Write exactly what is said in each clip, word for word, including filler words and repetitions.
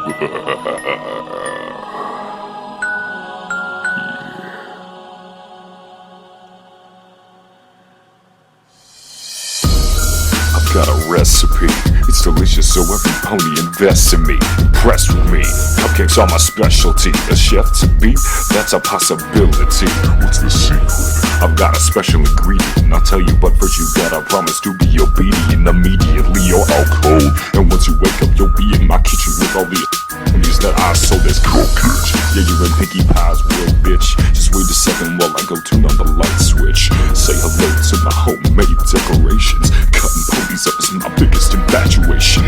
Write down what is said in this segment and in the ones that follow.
I've got a recipe, it's delicious so every pony invests in me. Impressed with me, cupcakes are my specialty. A chef to be, that's a possibility. What's the secret? I've got a special ingredient, I'll tell you, but first you gotta promise to be obedient immediately or I'll cold. And once you wake up you'll be in my kitchen with all the ponies that I sold as cupcakes. Yeah, you're in Pinkie Pie's world, bitch. Just wait a second while I go turn on the light switch. Say hello to my homemade decorations. Cutting ponies up is my biggest infatuation.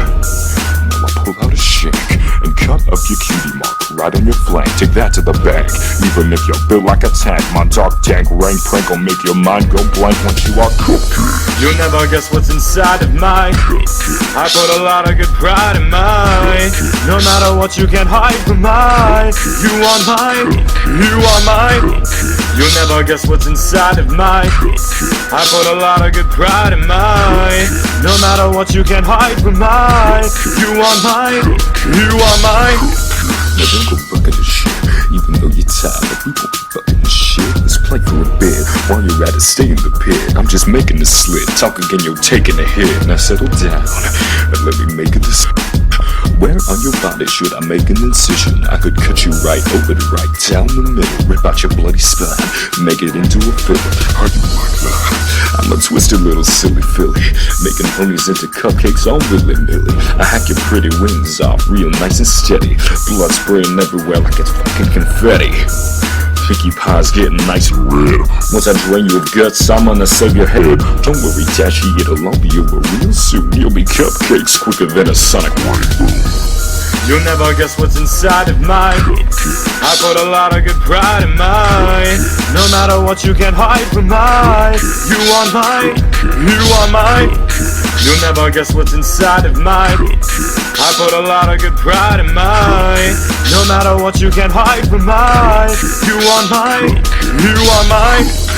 Now I pull out a shank and cut up your cutie mark right on your flank. Take that to the bank. Even if you're built like a tank, my dark dank rank prank will make your mind go blank once you are cupcake. You'll never guess what's inside of mine. Cupcake. I put a lot of good pride in mine. Cupcake. No matter what you can't hide from mine. Cupcake. You are mine, Cupcake. You are mine. Cupcake. You'll never guess what's inside of mine. Cupcake. I put a lot of good pride in mine. Cupcake. No matter what you can't hide from mine. Cupcake. You are mine, Cupcake. You are mine. Now don't go fucking this shit, even though you're tired. We won't be fucking this shit. Let's play for a bit. While you're at it, stay in the pit. I'm just making the slit. Talk again, you're taking a hit. Now settle down and let me make this. Where on your body should I make an incision? I could cut you right over the right down the middle. Rip out your bloody spine, make it into a fiddle. Are you like that? I'm a twisted little silly filly, making ponies into cupcakes all willy-nilly. I hack your pretty wings off real nice and steady. Blood spraying everywhere like it's fucking confetti. Pinkie Pie's getting nice and red. Once I drain you of guts, I'm gonna save your head. Don't worry, Dashy, it'll all be over real soon. You'll be cupcakes quicker than a sonic rainbow. You'll never guess what's inside of mine. Cupcakes. I put a lot of good pride in mine. Cupcakes. No matter what you can't hide from mine. Cupcakes. You are mine, Cupcakes. You are mine. Cupcakes. You'll never guess what's inside of mine. Cupcakes. I put a lot of good pride in mine. No matter what you can't hide from mine. You are mine, You are mine.